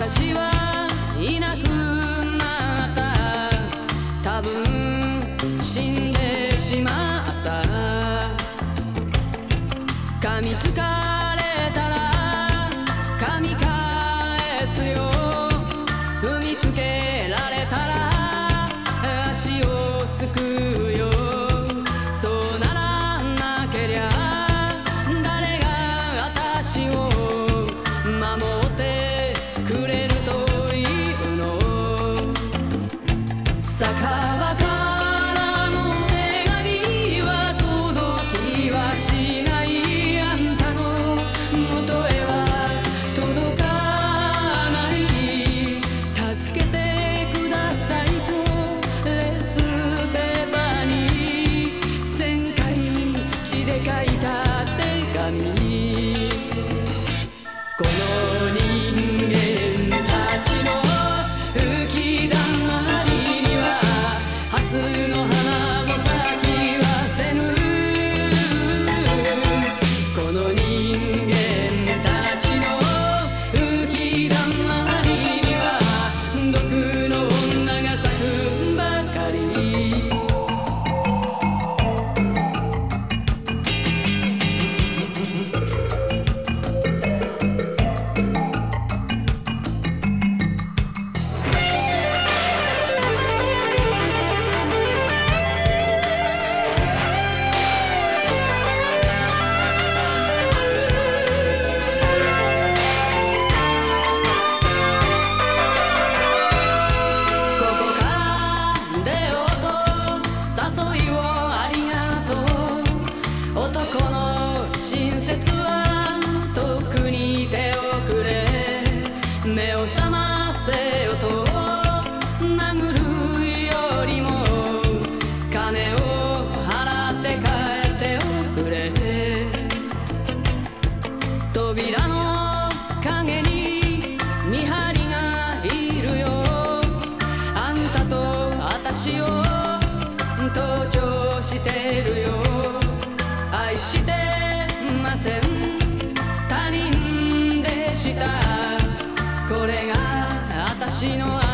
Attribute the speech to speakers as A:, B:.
A: 私はいなくなった。多分死んでしまった。噛みつかれたら噛み返すよ。踏みつけられたら足をすくうよ。そうならなけりゃ誰が私を守ってくれるというの。酒場からの手紙は届きはしない。あんたの元へは届かない。助けてくださいとレースペーパーに1000回血で書いた手紙。この人間たちの吹きだまりには蓮の花も咲きはせぬ。この人間たちの吹きだまりには毒の女が咲くばかり。男の親切は特に手をくれ。目を覚ませよと殴るよりも金を払って帰っておくれ。扉の陰に見張りがいるよ。あんたと私を盗聴してるよ。愛してません他人でした。これが私の愛